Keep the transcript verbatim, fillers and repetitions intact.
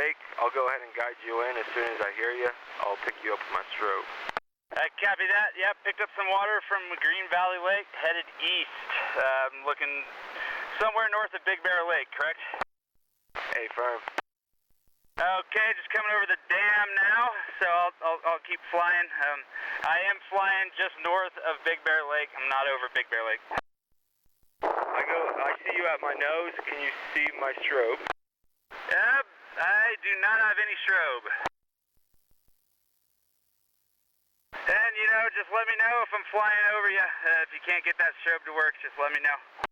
Lake. I'll go ahead and guide you in. As soon as I hear you, I'll pick you up with my strobe. I copy that. Yep, picked up some water from Green Valley Lake, headed east. Um, looking somewhere north of Big Bear Lake, correct? Hey, firm. Okay, just coming over the dam now, so I'll, I'll, I'll keep flying. Um, I am flying just north of Big Bear Lake. I'm not over Big Bear Lake. I go. I see you at my nose. Can you see my strobe? Yep, I do not have any strobe. And, you know, just let me know if I'm flying over you. Uh, if you can't get that strobe to work, just let me know.